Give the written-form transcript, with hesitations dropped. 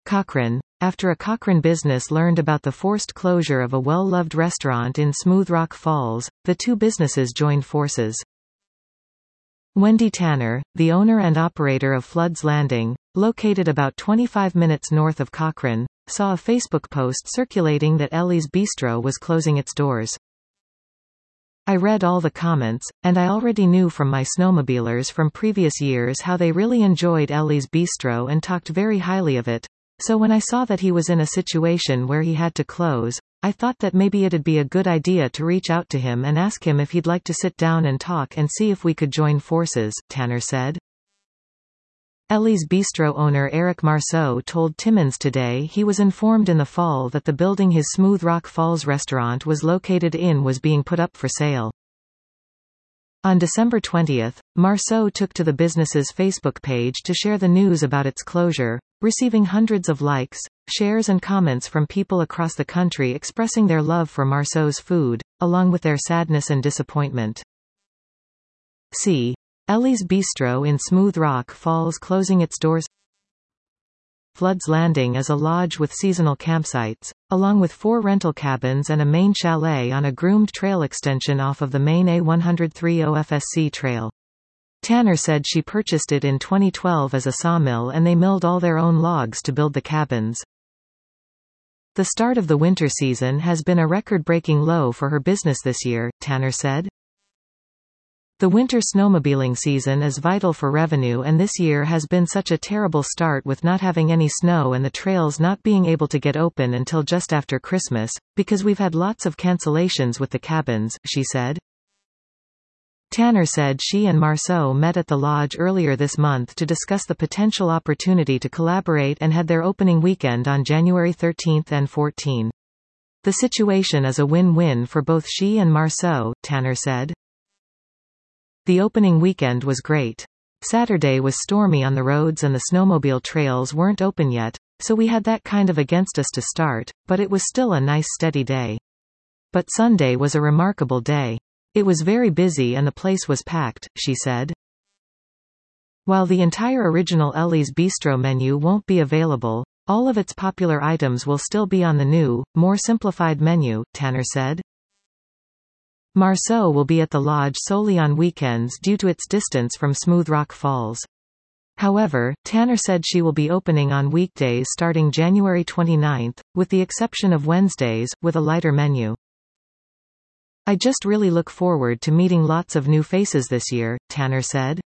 Cochrane. After a Cochrane business learned about the forced closure of a well-loved restaurant in Smooth Rock Falls, the two businesses joined forces. Wendy Tanner, the owner and operator of Flood's Landing, located about 25 minutes north of Cochrane, saw a Facebook post circulating that Ellie's Bistro was closing its doors. I read all the comments, and I already knew from my snowmobilers from previous years how they really enjoyed Ellie's Bistro and talked very highly of it. So when I saw that he was in a situation where he had to close, I thought that maybe it'd be a good idea to reach out to him and ask him if he'd like to sit down and talk and see if we could join forces, Tanner said. Ellie's Bistro owner Eric Marceau told Timmins Today he was informed in the fall that the building his Smooth Rock Falls restaurant was located in was being put up for sale. On December 20, Marceau took to the business's Facebook page to share the news about its closure, receiving hundreds of likes, shares and comments from people across the country expressing their love for Marceau's food, along with their sadness and disappointment. See. Ellie's Bistro in Smooth Rock Falls closing its doors. Flood's Landing is a lodge with seasonal campsites, along with 4 rental cabins and a main chalet on a groomed trail extension off of the main A130 OFSC trail. Tanner said she purchased it in 2012 as a sawmill and they milled all their own logs to build the cabins. The start of the winter season has been a record-breaking low for her business this year, Tanner said. The winter snowmobiling season is vital for revenue and this year has been such a terrible start with not having any snow and the trails not being able to get open until just after Christmas, because we've had lots of cancellations with the cabins, she said. Tanner said she and Marceau met at the lodge earlier this month to discuss the potential opportunity to collaborate and had their opening weekend on January 13 and 14. The situation is a win-win for both she and Marceau, Tanner said. The opening weekend was great. Saturday was stormy on the roads and the snowmobile trails weren't open yet, so we had that kind of against us to start, but it was still a nice steady day. But Sunday was a remarkable day. It was very busy and the place was packed, she said. While the entire original Ellie's Bistro menu won't be available, all of its popular items will still be on the new, more simplified menu, Tanner said. Marceau will be at the lodge solely on weekends due to its distance from Smooth Rock Falls. However, Tanner said she will be opening on weekdays starting January 29, with the exception of Wednesdays, with a lighter menu. I just really look forward to meeting lots of new faces this year, Tanner said.